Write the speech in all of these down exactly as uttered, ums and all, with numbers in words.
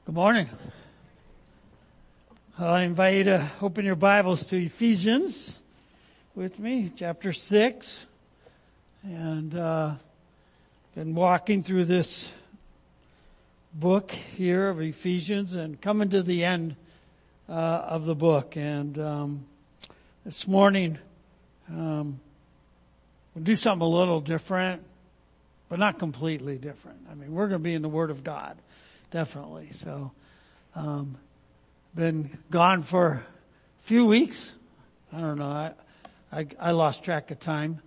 Good morning. I invite you to open your Bibles to Ephesians with me, chapter six. And uh been walking through this book here of Ephesians and coming to the end uh of the book. And um this morning um we'll do something a little different, but not completely different. I mean, we're going to be in the Word of God. Definitely. So, um, been gone for a few weeks. I don't know. I, I, I lost track of time,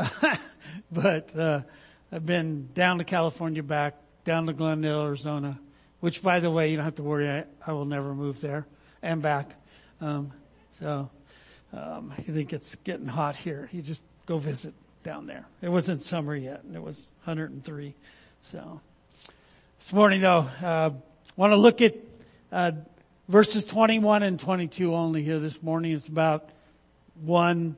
but, uh, I've been down to California, back down to Glendale, Arizona, which, by the way, you don't have to worry. I, I will never move there, and back. Um, so, um, I think it's getting hot here. You just go visit down there. It wasn't summer yet, and it was one hundred three. So. This morning, though, uh, want to look at uh, verses twenty-one and twenty-two only here this morning. It's about one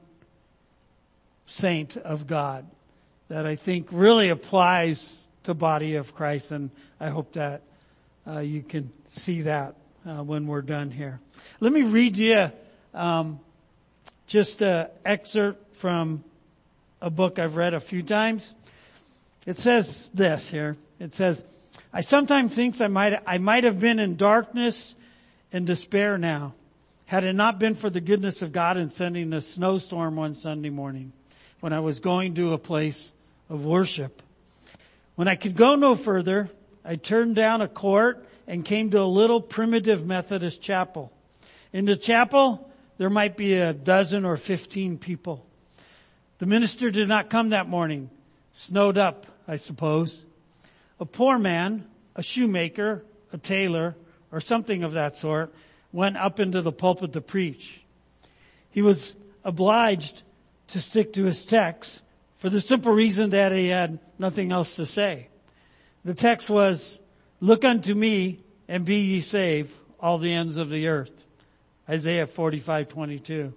saint of God that I think really applies to body of Christ, and I hope that uh, you can see that uh, when we're done here. Let me read you um, just an excerpt from a book I've read a few times. It says this here. It says, I sometimes think I might, I might have been in darkness and despair now, had it not been for the goodness of God in sending a snowstorm one Sunday morning when I was going to a place of worship. When I could go no further, I turned down a court and came to a little primitive Methodist chapel. In the chapel, there might be a dozen or fifteen people. The minister did not come that morning. Snowed up, I suppose. A poor man, a shoemaker, a tailor, or something of that sort, went up into the pulpit to preach. He was obliged to stick to his text for the simple reason that he had nothing else to say. The text was, look unto me and be ye saved, all the ends of the earth. Isaiah forty-five twenty-two.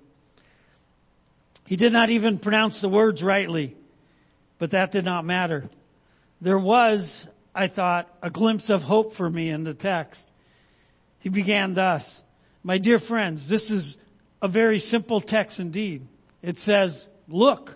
He did not even pronounce the words rightly, but that did not matter. There was, I thought, a glimpse of hope for me in the text. He began thus, my dear friends, this is a very simple text indeed. It says, look.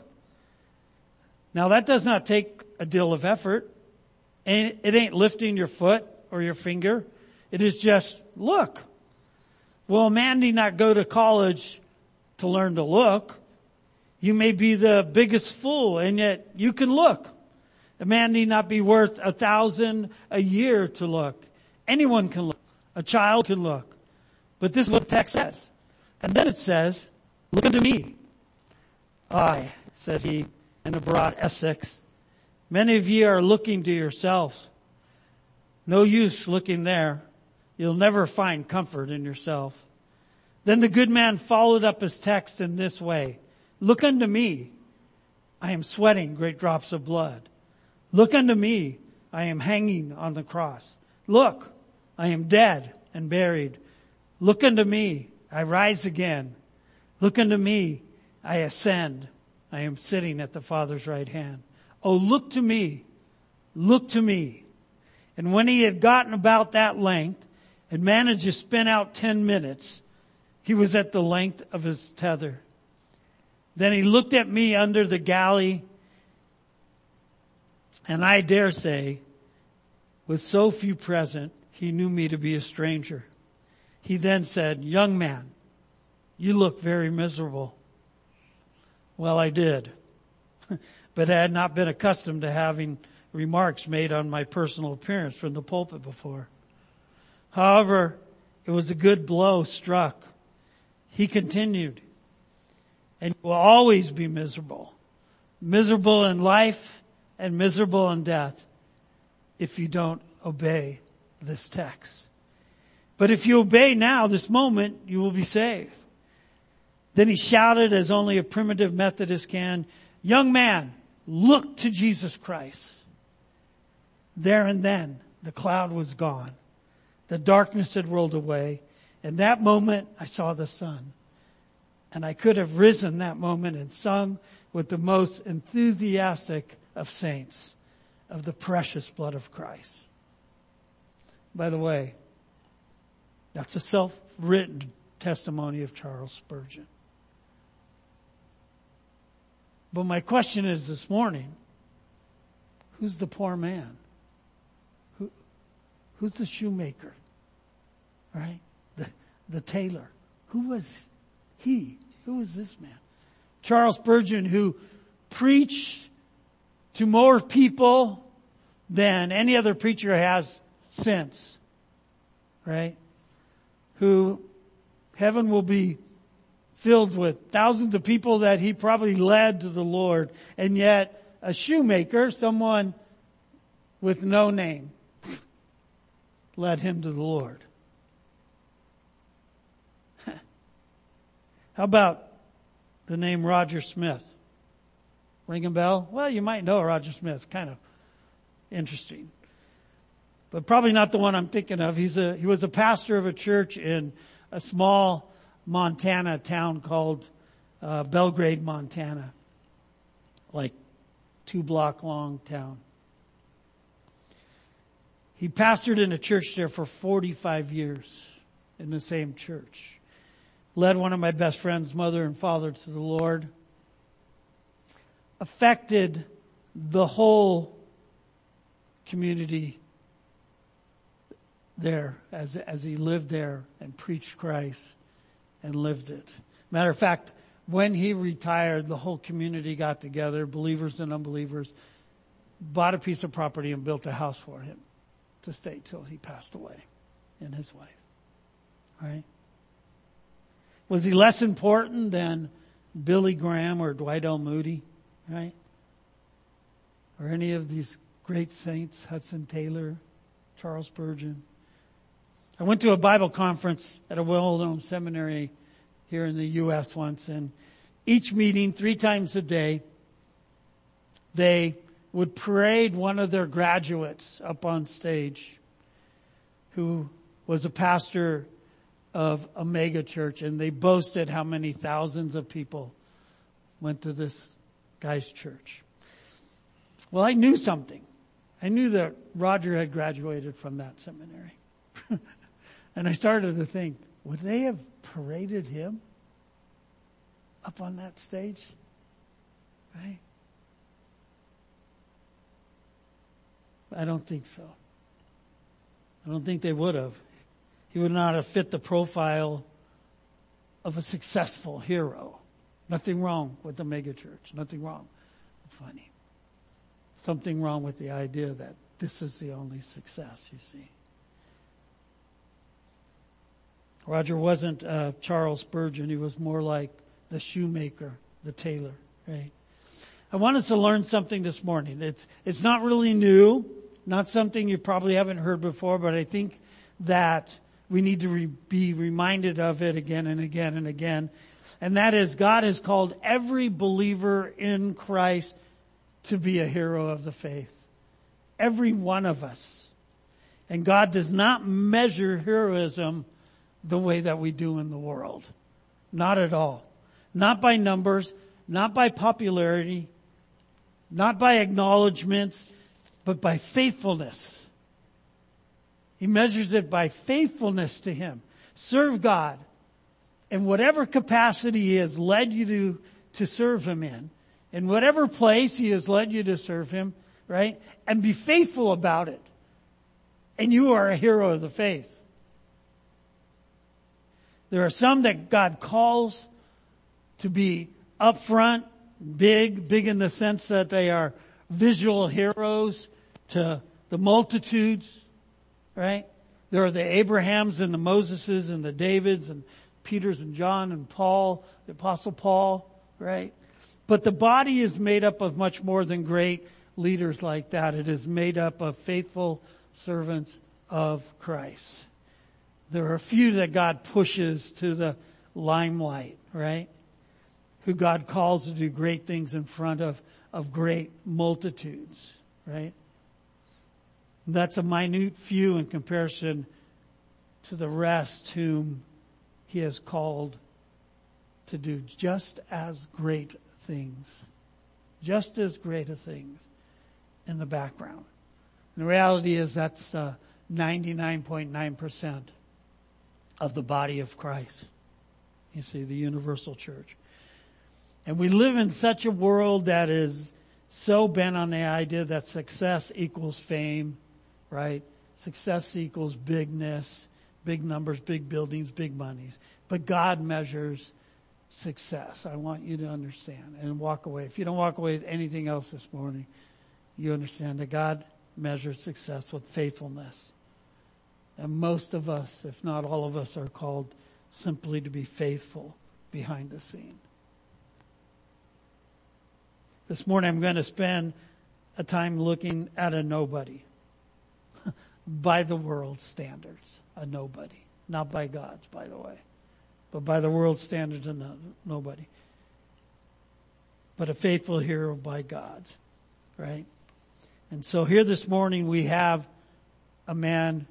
Now that does not take a deal of effort. It ain't lifting your foot or your finger. It is just, look. Well, a man need not go to college to learn to look. You may be the biggest fool, and yet you can look. A man need not be worth a thousand a year to look. Anyone can look. A child can look. But this is what the text says. And then it says, look unto me. I, said he in a broad Essex, many of ye are looking to yourselves. No use looking there. You'll never find comfort in yourself. Then the good man followed up his text in this way. Look unto me. I am sweating great drops of blood. Look unto me, I am hanging on the cross. Look, I am dead and buried. Look unto me, I rise again. Look unto me, I ascend. I am sitting at the Father's right hand. Oh, look to me, look to me. And when he had gotten about that length and managed to spin out ten minutes, he was at the length of his tether. Then he looked at me under the galley, and I dare say, with so few present, he knew me to be a stranger. He then said, young man, you look very miserable. Well, I did. But I had not been accustomed to having remarks made on my personal appearance from the pulpit before. However, it was a good blow struck. He continued, and you will always be miserable. Miserable in life and miserable in death if you don't obey this text. But if you obey now, this moment, you will be saved. Then he shouted as only a primitive Methodist can, young man, look to Jesus Christ. There and then, the cloud was gone. The darkness had rolled away. And that moment, I saw the sun. And I could have risen that moment and sung with the most enthusiastic of saints of the precious blood of Christ. By the way, That's a self-written testimony of Charles Spurgeon. But my question is this morning, who's the poor man? Who, who's the shoemaker? Right? The, the tailor. Who was he? Who was this man? Charles Spurgeon, who preached to more people than any other preacher has since. Right? Who heaven will be filled with thousands of people that he probably led to the Lord. And yet a shoemaker, someone with no name, led him to the Lord. How about the name Roger Smith? Ring a bell? Well, you might know Roger Smith. Kind of interesting. But probably not the one I'm thinking of. He's a, he was a pastor of a church in a small Montana town called uh, Belgrade, Montana. Like two block long town. He pastored in a church there for forty-five years in the same church. Led one of my best friend's mother and father to the Lord. Affected the whole community there as, as he lived there and preached Christ and lived it. Matter of fact, when he retired, the whole community got together, believers and unbelievers, bought a piece of property and built a house for him to stay till he passed away, and his wife. Right? Was he less important than Billy Graham or Dwight L. Moody? Right? Or any of these great saints, Hudson Taylor, Charles Spurgeon. I went to a Bible conference at a well-known seminary here in the U S once, and each meeting, three times a day, they would parade one of their graduates up on stage who was a pastor of a mega church, and they boasted how many thousands of people went to this guy's church. Well, I knew something. I knew that Roger had graduated from that seminary. And I started to think, would they have paraded him up on that stage? Right? I don't think so. I don't think they would have. He would not have fit the profile of a successful hero. Nothing wrong with the megachurch. Nothing wrong. It's funny. Something wrong with the idea that this is the only success, you see. Roger wasn't uh, Charles Spurgeon. He was more like the shoemaker, the tailor, right? I want us to learn something this morning. It's, it's not really new, not something you probably haven't heard before, but I think that we need to re- be reminded of it again and again and again. And that is, God has called every believer in Christ to be a hero of the faith. Every one of us. And God does not measure heroism the way that we do in the world. Not at all. Not by numbers, not by popularity, not by acknowledgments, but by faithfulness. He measures it by faithfulness to Him. Serve God in whatever capacity He has led you to, to serve Him in. In whatever place He has led you to serve Him, right? And be faithful about it. And you are a hero of the faith. There are some that God calls to be upfront, big, big in the sense that they are visual heroes to the multitudes, right? There are the Abrahams and the Moseses and the Davids and Peters and John and Paul, the Apostle Paul, right? But the body is made up of much more than great leaders like that. It is made up of faithful servants of Christ. There are a few that God pushes to the limelight, right? Who God calls to do great things in front of, of great multitudes, right? That's a minute few in comparison to the rest whom He has called to do just as great things. Just as great a things in the background. And the reality is that's uh, ninety-nine point nine percent of the body of Christ. You see, the universal church. And we live in such a world that is so bent on the idea that success equals fame, right? Success equals bigness, big numbers, big buildings, big monies. But God measures success. I want you to understand and walk away. If you don't walk away with anything else this morning, you understand that God measures success with faithfulness. And most of us, if not all of us, are called simply to be faithful behind the scene. This morning I'm going to spend a time looking at a nobody. By the world's standards, a nobody. Not by God's, by the way. But by the world's standards, a no, nobody. But a faithful hero by God's. Right? And so here this morning we have a man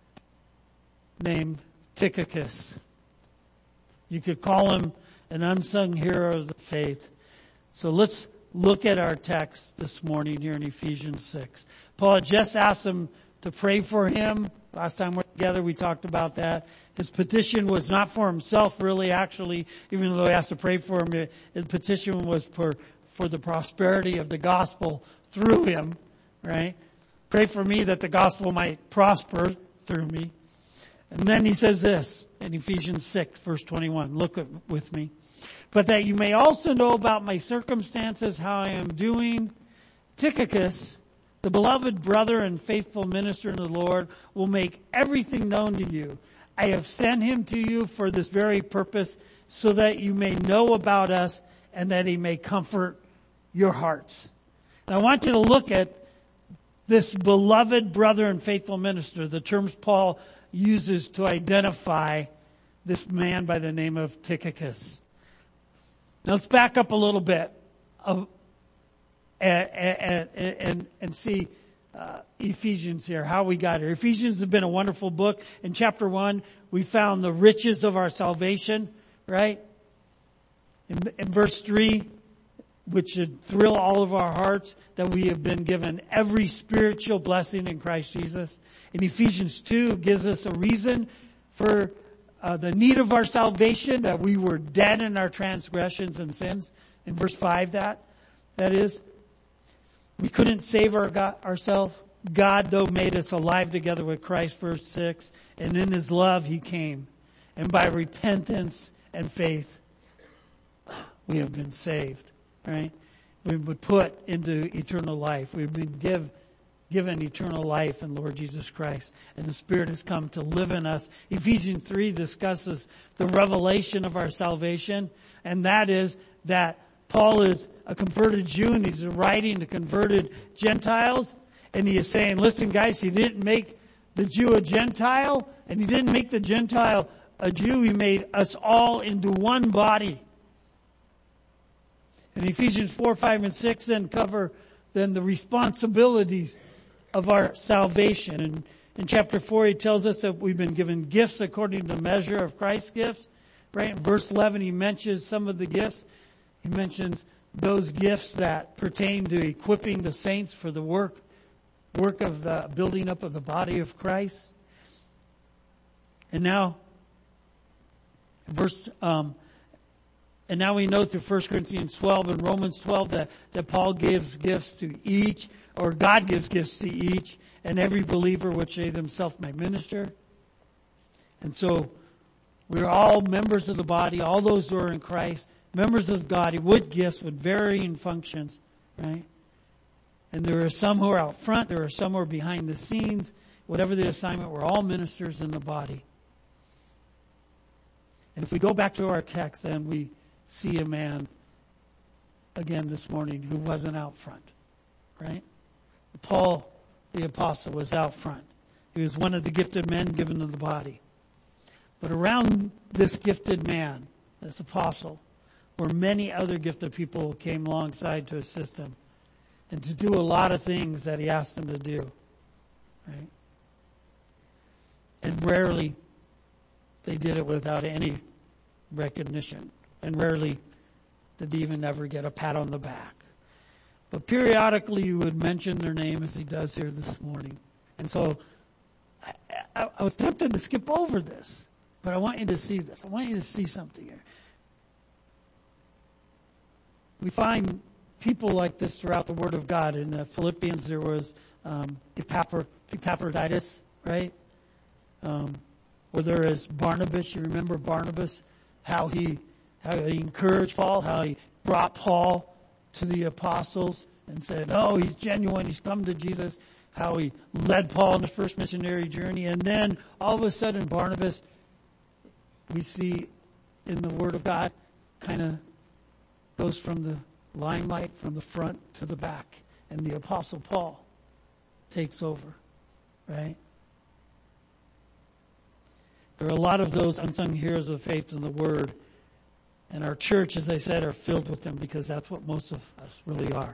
named Tychicus. You could call him an unsung hero of the faith. So let's look at our text this morning here in Ephesians six. Paul had just asked them to pray for him. Last time we were together, we talked about that. His petition was not for himself, really, actually, even though he asked to pray for him. His petition was for, for the prosperity of the gospel through him, right? Pray for me that the gospel might prosper through me. And then he says this in Ephesians six, verse twenty-one. Look at, with me. But that you may also know about my circumstances, how I am doing. Tychicus, the beloved brother and faithful minister in the Lord, will make everything known to you. I have sent him to you for this very purpose, so that you may know about us and that he may comfort your hearts. Now I want you to look at this beloved brother and faithful minister, the terms Paul uses to identify this man by the name of Tychicus. Now let's back up a little bit of, and, and, and, and see uh, Ephesians here, how we got here. Ephesians has been a wonderful book. In chapter one, we found the riches of our salvation, right? In, in verse three, which should thrill all of our hearts, that we have been given every spiritual blessing in Christ Jesus. In Ephesians two, it gives us a reason for Uh, the need of our salvation, that we were dead in our transgressions and sins. In verse five, that, that is, we couldn't save our God, ourselves. God, though, made us alive together with Christ, verse six, and in His love He came. And by repentance and faith, we have been saved, right? We've been put into eternal life. We've been give, given eternal life in Lord Jesus Christ. And the Spirit has come to live in us. Ephesians three discusses the revelation of our salvation. And that is that Paul is a converted Jew and he's writing to converted Gentiles. And he is saying, listen guys, he didn't make the Jew a Gentile and he didn't make the Gentile a Jew. He made us all into one body. And Ephesians four, five, and six then cover then the responsibilities of our salvation. And in chapter four, he tells us that we've been given gifts according to the measure of Christ's gifts. Right? In verse eleven, he mentions some of the gifts. He mentions those gifts that pertain to equipping the saints for the work, work of the building up of the body of Christ. And now, verse, um, and now we know through First Corinthians twelve and Romans twelve that, that Paul gives gifts to each, or God gives gifts to each, and every believer which they themselves may minister. And so, we're all members of the body, all those who are in Christ, members of the body with gifts, with varying functions, right? And there are some who are out front, there are some who are behind the scenes. Whatever the assignment, we're all ministers in the body. And if we go back to our text, then we see a man again this morning who wasn't out front, right? Paul, the apostle, was out front. He was one of the gifted men given to the body. But around this gifted man, this apostle, were many other gifted people who came alongside to assist him and to do a lot of things that he asked them to do, right? And rarely they did it without any recognition. And rarely did they even ever get a pat on the back. But periodically you would mention their name as he does here this morning. And so I, I, I was tempted to skip over this. But I want you to see this. I want you to see something here. We find people like this throughout the Word of God. In uh, Philippians, there was um, Epaphr- Epaphroditus, right? Um, or there is Barnabas. You remember Barnabas? How he, how he encouraged Paul, how he brought Paul to the apostles and said, oh, he's genuine, he's come to Jesus. How he led Paul on his first missionary journey. And then all of a sudden Barnabas, we see in the Word of God, kind of goes from the limelight, from the front to the back. And the Apostle Paul takes over, right? There are a lot of those unsung heroes of faith in the Word. And our church, as I said, are filled with them because that's what most of us really are.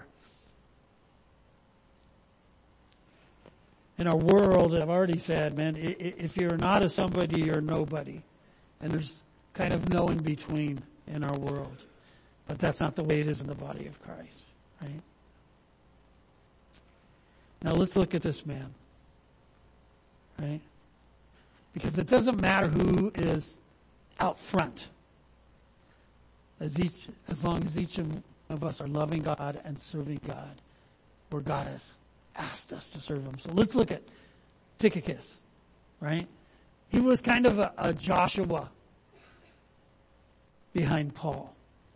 In our world, I've already said, man, if you're not a somebody, you're nobody. And there's kind of no in between in our world. But that's not the way it is in the body of Christ, right? Now let's look at this man, right? Because it doesn't matter who is out front, as each, as long as each of us are loving God and serving God, where God has asked us to serve Him. So let's look at Tychicus, right? He was kind of a, a Joshua behind Paul.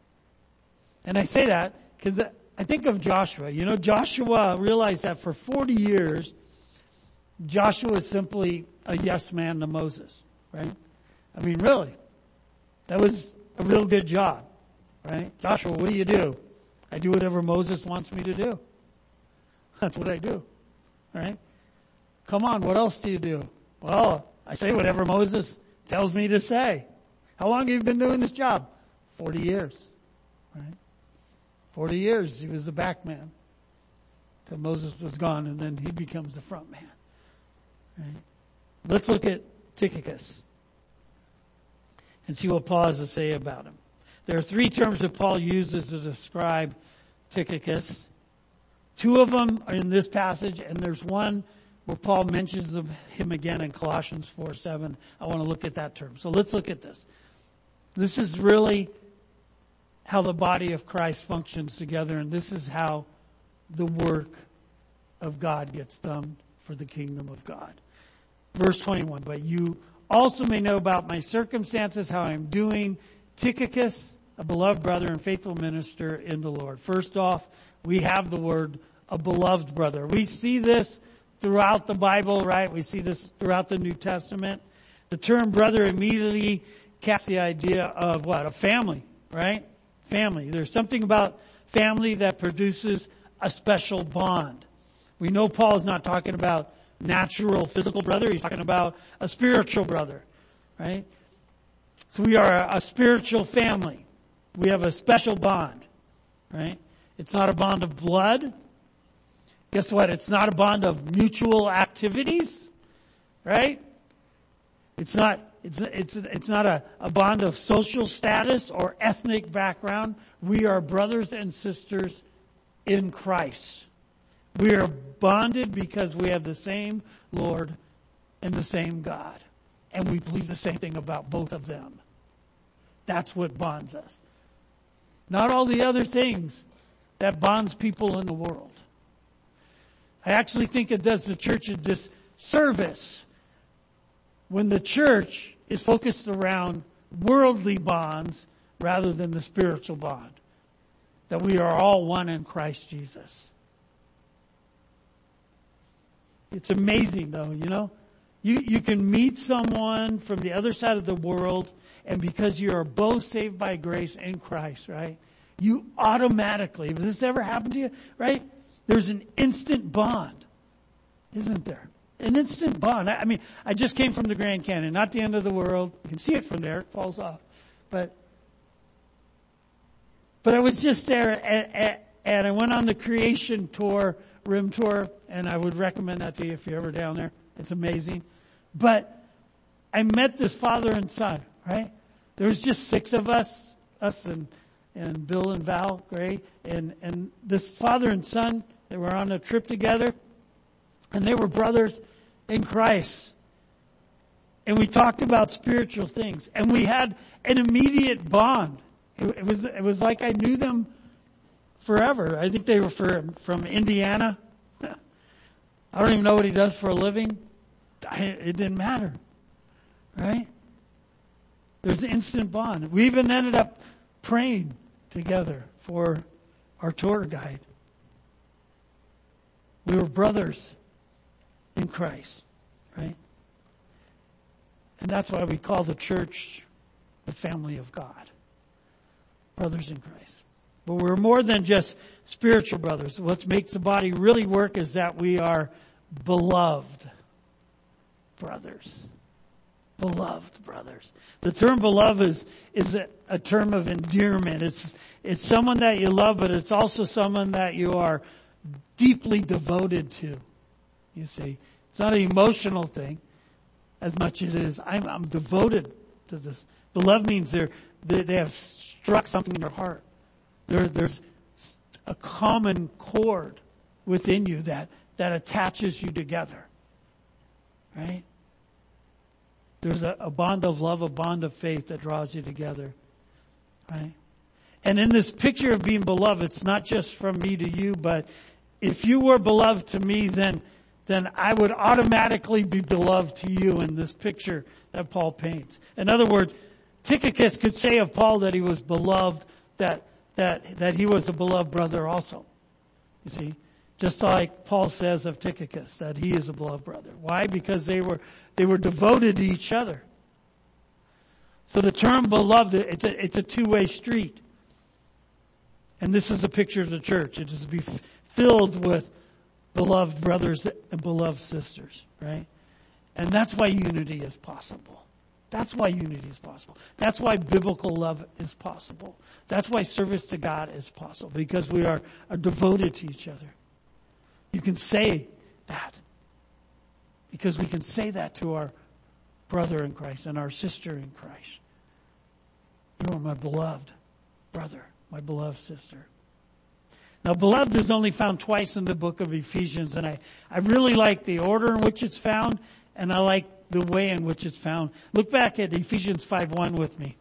And I say that because I think of Joshua. You know, Joshua realized that for forty years, Joshua was simply a yes man to Moses, right? I mean, really. That was a real good job, right? Joshua, what do you do? I do whatever Moses wants me to do. That's what I do, right? Come on, what else do you do? Well, I say whatever Moses tells me to say. How long have you been doing this job? Forty years, right? Forty years, he was the back man till Moses was gone, and then he becomes the front man, right? Let's look at Tychicus and see what Paul has to say about him. There are three terms that Paul uses to describe Tychicus. Two of them are in this passage, and there's one where Paul mentions of him again in Colossians four seven. I want to look at that term. So let's look at this. This is really how the body of Christ functions together, and this is how the work of God gets done for the kingdom of God. Verse twenty-one, but you also may know about my circumstances, how I'm doing. Tychicus, a beloved brother and faithful minister in the Lord. First off, we have the word a beloved brother. We see this throughout the Bible, right? We see this throughout the New Testament. The term brother immediately casts the idea of what? A family, right? Family. There's something about family that produces a special bond. We know Paul is not talking about natural physical brother. He's talking about a spiritual brother, right? So we are a spiritual family. We have a special bond, right? It's not a bond of blood. Guess what? It's not a bond of mutual activities, right? It's not, it's, it's, it's not a, a bond of social status or ethnic background. We are brothers and sisters in Christ. We are bonded because we have the same Lord and the same God. And we believe the same thing about both of them. That's what bonds us. Not all the other things that bonds people in the world. I actually think it does the church a disservice when the church is focused around worldly bonds rather than the spiritual bond. That we are all one in Christ Jesus. It's amazing though, you know. You, you can meet someone from the other side of the world, and because you are both saved by grace in Christ, right? You automatically, if this ever happened to you, right? There's an instant bond, isn't there? An instant bond. I, I mean, I just came from the Grand Canyon, not the end of the world. You can see it from there. It falls off. But, but I was just there at, at, and I went on the creation tour, rim tour, and I would recommend that to you if you're ever down there. It's amazing. But I met this father and son, right? There was just six of us, us and, and Bill and Val Gray, and, and this father and son, they were on a trip together, and they were brothers in Christ. And we talked about spiritual things. And we had an immediate bond. It, it was, it was like I knew them forever. I think they were from, from Indiana. I don't even know what he does for a living. I, it didn't matter. Right? There's an instant bond. We even ended up praying together for our tour guide. We were brothers in Christ, right? And that's why we call the church the family of God. Brothers in Christ. But we're more than just spiritual brothers. What makes the body really work is that we are beloved brothers. Beloved brothers. The term beloved is, is a, a term of endearment. It's, it's someone that you love, but it's also someone that you are deeply devoted to. You see, it's not an emotional thing as much as it is, I'm, I'm devoted to this. Beloved means they're, they, they have struck something in their heart. There, there's a common cord within you that, that attaches you together. Right? There's a, a bond of love, a bond of faith that draws you together. Right? And in this picture of being beloved, it's not just from me to you, but if you were beloved to me, then, then I would automatically be beloved to you in this picture that Paul paints. In other words, Tychicus could say of Paul that he was beloved, that, that, that he was a beloved brother also. You see? Just like Paul says of Tychicus, that he is a beloved brother. Why? Because they were, they were devoted to each other. So the term beloved, it's a, it's a two-way street. And this is the picture of the church. It is to be filled with beloved brothers and beloved sisters, right? And that's why unity is possible. That's why unity is possible. That's why biblical love is possible. That's why service to God is possible, because we are, are devoted to each other. You can say that because we can say that to our brother in Christ and our sister in Christ. You are my beloved brother, my beloved sister. Now, beloved is only found twice in the book of Ephesians, and I, I really like the order in which it's found, and I like the way in which it's found. Look back at Ephesians five one with me.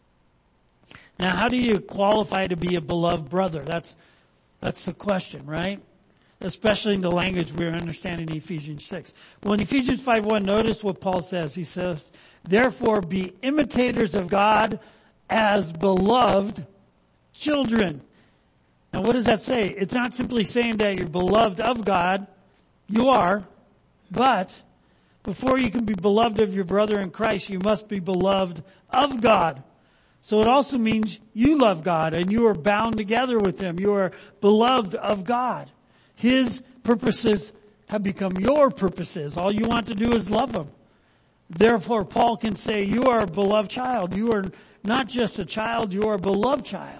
Now, how do you qualify to be a beloved brother? That's, that's the question, right? Especially in the language we're understanding in Ephesians six. Well, in Ephesians five one, notice what Paul says. He says, therefore be imitators of God as beloved children. Now, what does that say? It's not simply saying that you're beloved of God. You are. But before you can be beloved of your brother in Christ, you must be beloved of God. So it also means you love God and you are bound together with Him. You are beloved of God. His purposes have become your purposes. All you want to do is love Him. Therefore, Paul can say, you are a beloved child. You are not just a child, you are a beloved child.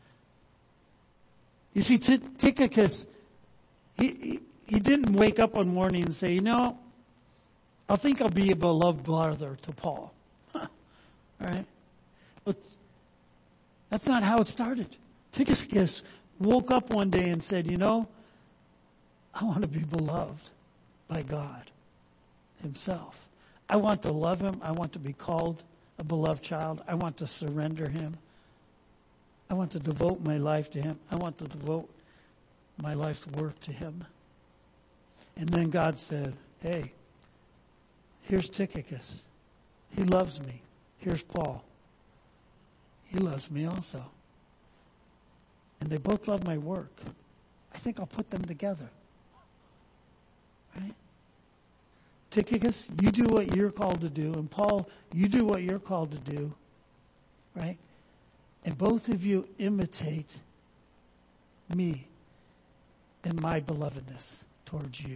You see, T- Tychicus, he, he, he didn't wake up one morning and say, you know, I think I'll be a beloved brother to Paul. Huh. Right? But that's not how it started. Tychicus woke up one day and said, you know, I want to be beloved by God Himself. I want to love Him. I want to be called a beloved child. I want to surrender Him. I want to devote my life to Him. I want to devote my life's work to Him. And then God said, hey, here's Tychicus. He loves me. Here's Paul. He loves me also. And they both love my work. I think I'll put them together. Right? Tychicus, you do what you're called to do. And Paul, you do what you're called to do. Right? And both of you imitate me in my belovedness towards you.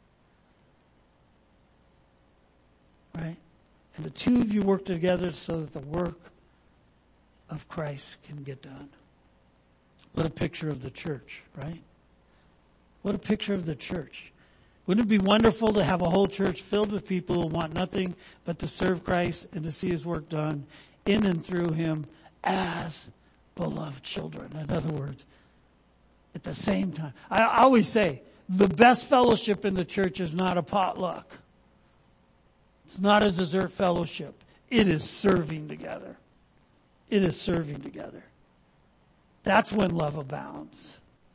Right? And the two of you work together so that the work of Christ can get done. What a picture of the church, right? What a picture of the church. Wouldn't it be wonderful to have a whole church filled with people who want nothing but to serve Christ and to see His work done in and through Him as beloved children? In other words, at the same time. I always say, the best fellowship in the church is not a potluck. It's not a dessert fellowship. It is serving together. It is serving together. That's when love abounds.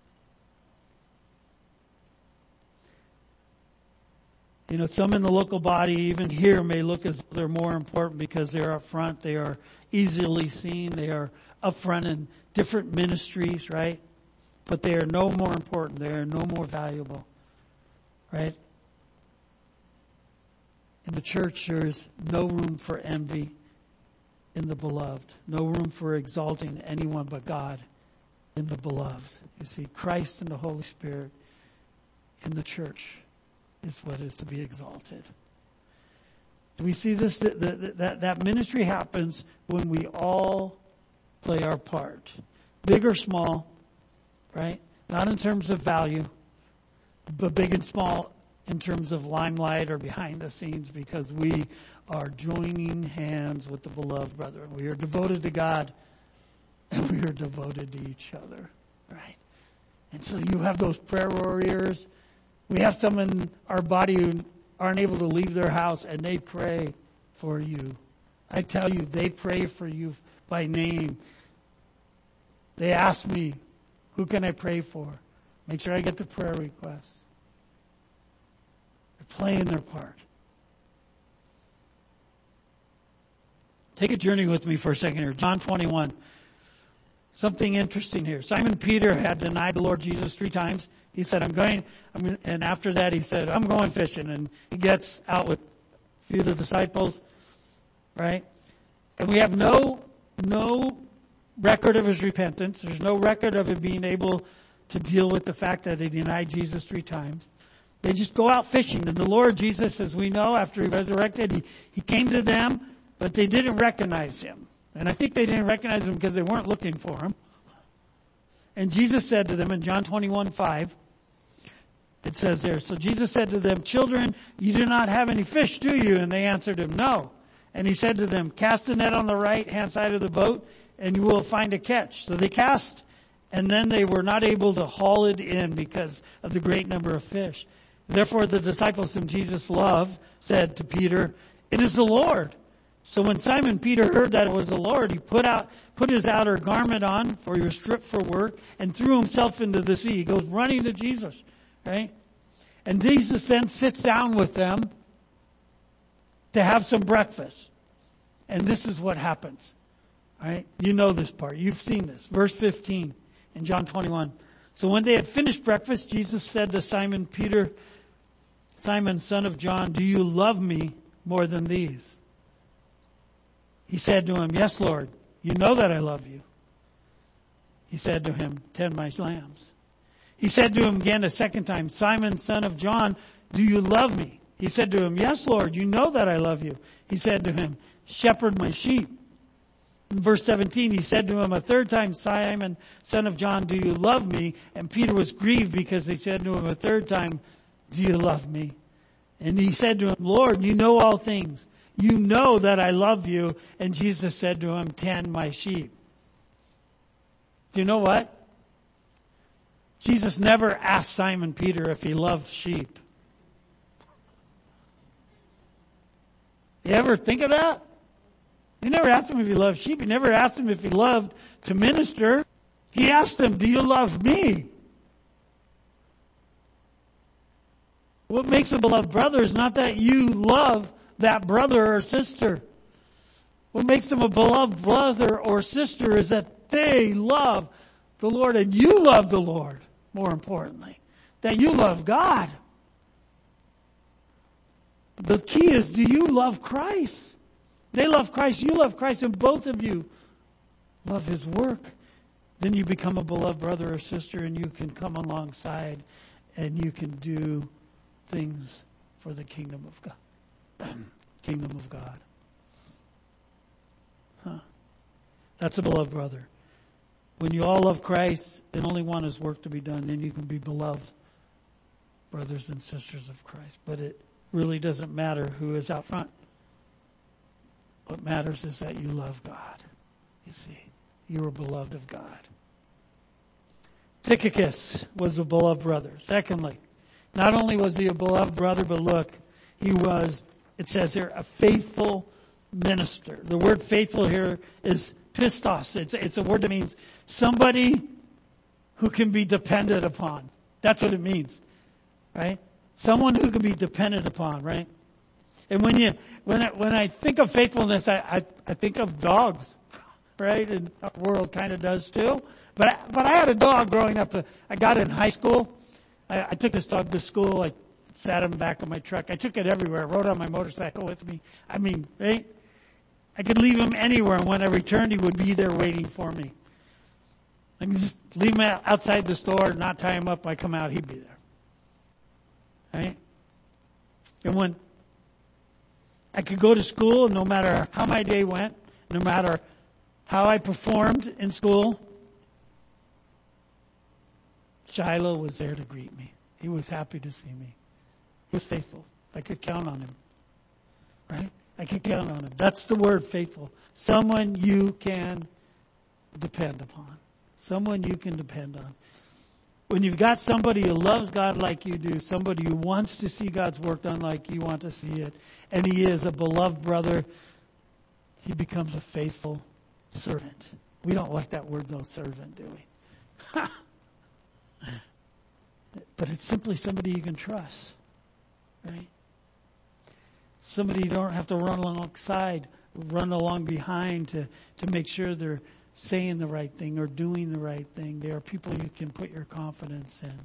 You know, some in the local body, even here, may look as though they're more important because they're up front. They are easily seen. They are up front in different ministries, right? But they are no more important. They are no more valuable, right? In the church, there is no room for envy in the beloved. No room for exalting anyone but God in the beloved. You see, Christ and the Holy Spirit in the church is what is to be exalted. Do we see this? That, that, that ministry happens when we all play our part. Big or small, right? Not in terms of value, but big and small in terms of limelight or behind the scenes, because we are joining hands with the beloved brethren. We are devoted to God, and we are devoted to each other, right? And so you have those prayer warriors. We have some in our body who aren't able to leave their house, and they pray for you. I tell you, they pray for you by name. They ask me, who can I pray for? Make sure I get the prayer request. They're playing their part. Take a journey with me for a second here. John twenty-one. Something interesting here. Simon Peter had denied the Lord Jesus three times. He said, I'm going, I'm, and after that he said, I'm going fishing. And he gets out with a few of the disciples, right? And we have no, no record of his repentance. There's no record of him being able to deal with the fact that he denied Jesus three times. They just go out fishing. And the Lord Jesus, as we know, after he resurrected, he, he came to them, but they didn't recognize him. And I think they didn't recognize him because they weren't looking for him. And Jesus said to them in John twenty-one five, it says there, so Jesus said to them, children, you do not have any fish, do you? And they answered him, no. And he said to them, cast the net on the right hand side of the boat, and you will find a catch. So they cast, and then they were not able to haul it in because of the great number of fish. Therefore the disciples whom Jesus loved said to Peter, it is the Lord. So when Simon Peter heard that it was the Lord, he put out, put his outer garment on, for he was stripped for work, and threw himself into the sea. He goes running to Jesus, right? And Jesus then sits down with them to have some breakfast. And this is what happens, right? You know this part. You've seen this. Verse fifteen in John twenty-one. So when they had finished breakfast, Jesus said to Simon Peter, Simon, son of John, do you love me more than these? He said to him, yes, Lord, you know that I love you. He said to him, tend my lambs. He said to him again a second time, Simon, son of John, do you love me? He said to him, yes, Lord, you know that I love you. He said to him, shepherd my sheep. In verse seventeen, he said to him a third time, Simon, son of John, do you love me? And Peter was grieved because he said to him a third time, do you love me? And he said to him, Lord, you know all things. You know that I love you. And Jesus said to him, tend my sheep. Do you know what? Jesus never asked Simon Peter if he loved sheep. You ever think of that? He never asked him if he loved sheep. He never asked him if he loved to minister. He asked him, do you love me? What makes a beloved brother is not that you love that brother or sister. What makes them a beloved brother or sister is that they love the Lord and you love the Lord, more importantly. That you love God. The key is, do you love Christ? They love Christ, you love Christ, and both of you love His work. Then you become a beloved brother or sister and you can come alongside and you can do things for the kingdom of God. Kingdom of God. Huh. That's a beloved brother. When you all love Christ and only want His work to be done, then you can be beloved brothers and sisters of Christ. But it really doesn't matter who is out front. What matters is that you love God. You see, you are beloved of God. Tychicus was a beloved brother. Secondly, not only was he a beloved brother, but look, he was it says here, a faithful minister. The word faithful here is pistos. It's, it's a word that means somebody who can be depended upon. That's what it means, right? Someone who can be depended upon, right? And when you, when I, when I think of faithfulness, I, I, I think of dogs, right? And our world kind of does too. But I, but I had a dog growing up. I got it in high school. I, I took this dog to school. I sat in the back of my truck. I took it everywhere. I rode on my motorcycle with me. I mean, right? I could leave him anywhere, and when I returned, he would be there waiting for me. I can just leave him outside the store, not tie him up. I come out, he'd be there. Right? And when I could go to school, no matter how my day went, no matter how I performed in school, Shiloh was there to greet me. He was happy to see me. He was faithful. I could count on him. Right? I could count on him. That's the word, faithful. Someone you can depend upon. Someone you can depend on. When you've got somebody who loves God like you do, somebody who wants to see God's work done like you want to see it, and he is a beloved brother, he becomes a faithful servant. We don't like that word though, servant, do we? But it's simply somebody you can trust, right? Somebody you don't have to run alongside, run along behind to, to make sure they're saying the right thing or doing the right thing. They are people you can put your confidence in.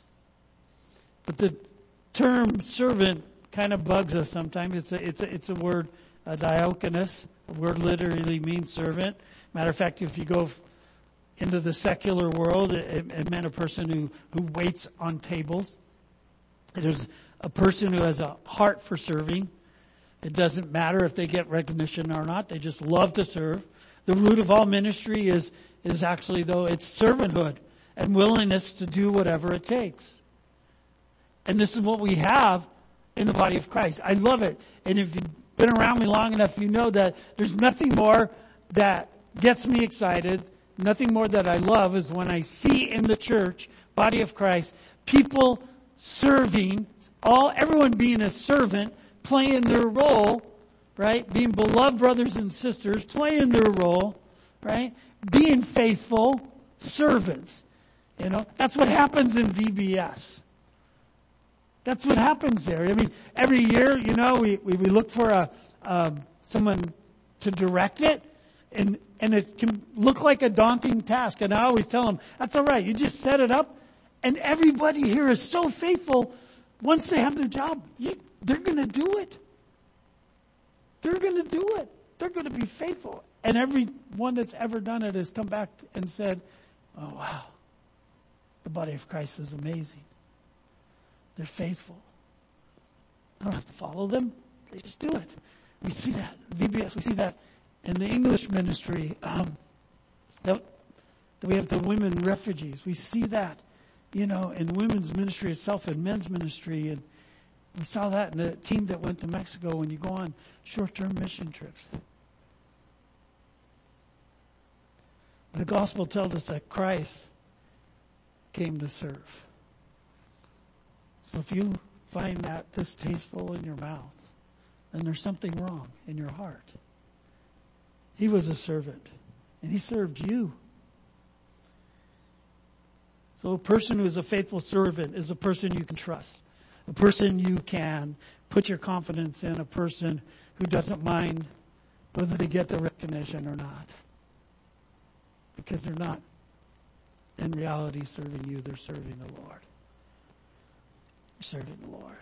But the term servant kind of bugs us sometimes. It's a, it's a, it's a word, a diakonos. The word literally means servant. Matter of fact, if you go into the secular world, it, it meant a person who, who waits on tables. There's a person who has a heart for serving. It doesn't matter if they get recognition or not. They just love to serve. The root of all ministry is, is actually, though, it's servanthood and willingness to do whatever it takes. And this is what we have in the body of Christ. I love it. And if you've been around me long enough, you know that there's nothing more that gets me excited, nothing more that I love is when I see in the church, body of Christ, people serving, all everyone being a servant, playing their role, right? Being beloved brothers and sisters, playing their role, right? Being faithful servants. You know, that's what happens in V B S. That's what happens there. I mean, every year, you know, we, we, we look for a, um, someone to direct it, and, and it can look like a daunting task. And I always tell them, that's all right. You just set it up, and everybody here is so faithful. Once they have their job, you, they're going to do it. They're going to do it. They're going to be faithful. And everyone that's ever done it has come back and said, oh, wow, the body of Christ is amazing. They're faithful. I don't have to follow them. They just do it. We see that in V B S. We see that in the English ministry. Um, that, that we have the women refugees. We see that, you know, in women's ministry itself and men's ministry. And we saw that in the team that went to Mexico when you go on short-term mission trips. The gospel tells us that Christ came to serve. So if you find that distasteful in your mouth, then there's something wrong in your heart. He was a servant, and he served you. So a person who is a faithful servant is a person you can trust. A person you can put your confidence in, a person who doesn't mind whether they get the recognition or not. Because they're not, in reality, serving you, they're serving the Lord. They're serving the Lord.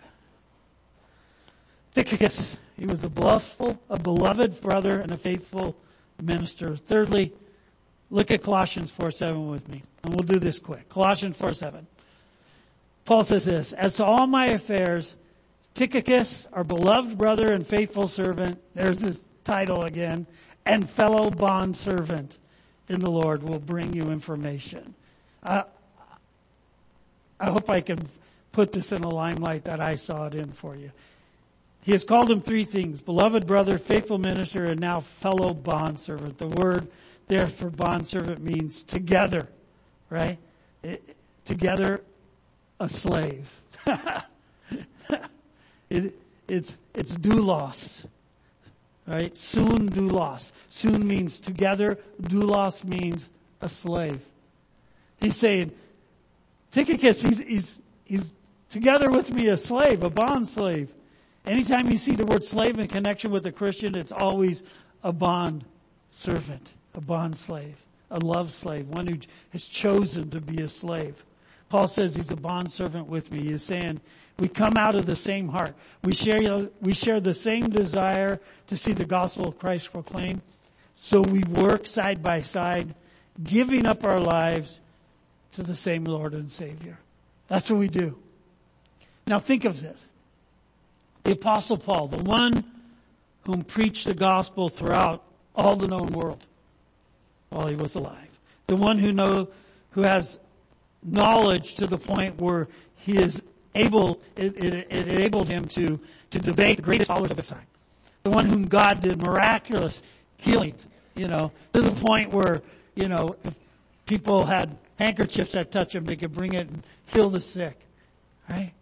Tychicus, he was a blufful, a beloved brother and a faithful minister. Thirdly, look at Colossians four seven with me. And we'll do this quick. Colossians four seven. Paul says this, as to all my affairs, Tychicus, our beloved brother and faithful servant, there's his title again, and fellow bondservant in the Lord will bring you information. Uh, I hope I can put this in a limelight that I saw it in for you. He has called him three things, beloved brother, faithful minister, and now fellow bondservant. The word there for bondservant means together, right? It, together, a slave. it, it it's, it's doulos. Right? Soon doulos. Soon means together. Doulos means a slave. He's saying, Tychicus, he's, he's, he's together with me a slave, a bond slave. Anytime you see the word slave in connection with a Christian, it's always a bond servant, a bond slave, a love slave, one who has chosen to be a slave. Paul says he's a bond servant with me. He's saying we come out of the same heart. We share, we share the same desire to see the gospel of Christ proclaimed. So we work side by side, giving up our lives to the same Lord and Savior. That's what we do. Now think of this. The Apostle Paul, the one whom preached the gospel throughout all the known world while he was alive. The one who know, who has knowledge to the point where he is able, it, it, it enabled him to, to debate the greatest scholars of his time. The one whom God did miraculous healings, you know, to the point where, you know, if people had handkerchiefs that touch him, they could bring it and heal the sick. Right?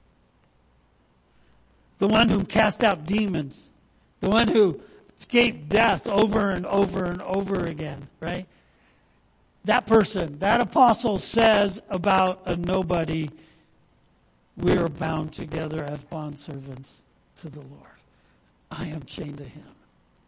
The one who cast out demons. The one who escaped death over and over and over again. Right? That person, that apostle says about a nobody, we are bound together as bondservants to the Lord. I am chained to him.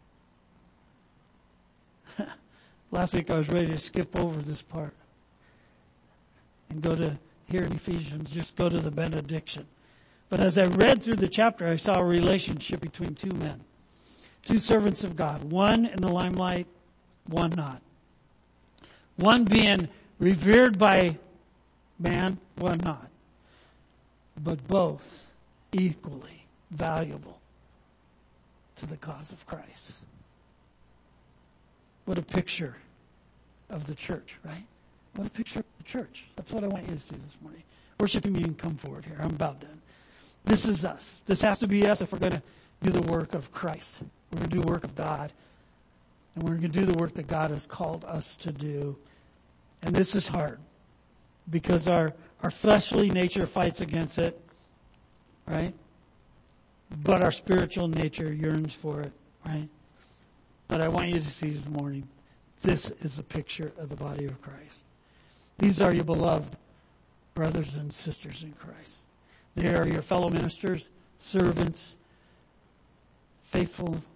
Last week I was ready to skip over this part and go to here in Ephesians, just go to the benediction. But as I read through the chapter, I saw a relationship between two men, two servants of God, one in the limelight, one not. One being revered by man, one not. But both equally valuable to the cause of Christ. What a picture of the church, right? What a picture of the church. That's what I want you to see this morning. Worship me and come forward here. I'm about done. This is us. This has to be us if we're going to do the work of Christ. We're going to do the work of God. And we're going to do the work that God has called us to do. And this is hard. Because our, our fleshly nature fights against it. Right? But our spiritual nature yearns for it. Right? But I want you to see this morning, this is a picture of the body of Christ. These are your beloved brothers and sisters in Christ. They are your fellow ministers, servants, faithful.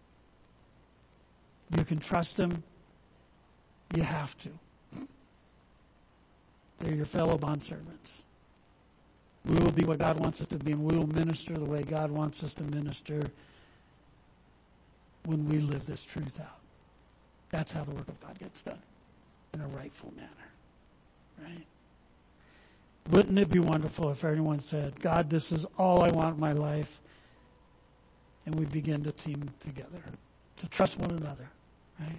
You can trust them. You have to. They're your fellow bondservants. We will be what God wants us to be, and we will minister the way God wants us to minister when we live this truth out. That's how the work of God gets done, in a rightful manner. Right? Wouldn't it be wonderful if everyone said, God, this is all I want in my life, and we begin to team together, to trust one another, right?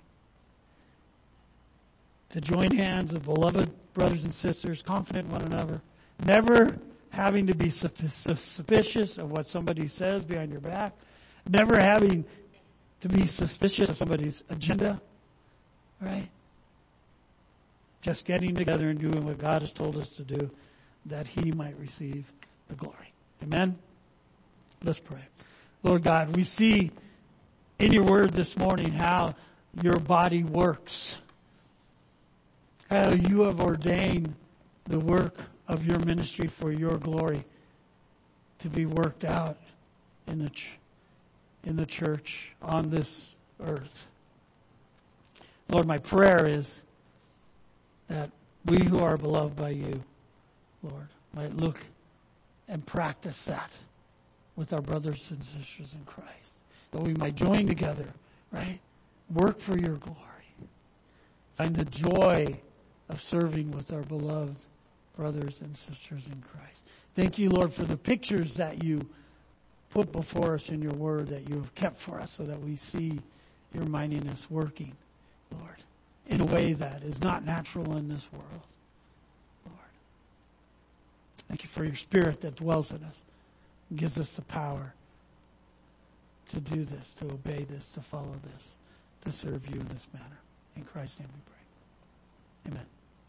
To join hands of beloved brothers and sisters, confident in one another, never having to be suspicious of what somebody says behind your back, never having to be suspicious of somebody's agenda, right? Just getting together and doing what God has told us to do, that He might receive the glory. Amen? Let's pray. Lord God, we see in your word this morning how your body works. How you have ordained the work of your ministry for your glory to be worked out in the, ch- in the church on this earth. Lord, my prayer is that we who are beloved by you, Lord, might look and practice that with our brothers and sisters in Christ. That we might join together, right? Work for your glory. Find the joy of serving with our beloved brothers and sisters in Christ. Thank you, Lord, for the pictures that you put before us in your word, that you have kept for us so that we see your mightiness working, Lord, in a way that is not natural in this world. Lord, thank you for your Spirit that dwells in us and gives us the power to do this, to obey this, to follow this, to serve you in this manner. In Christ's name we pray. Amen.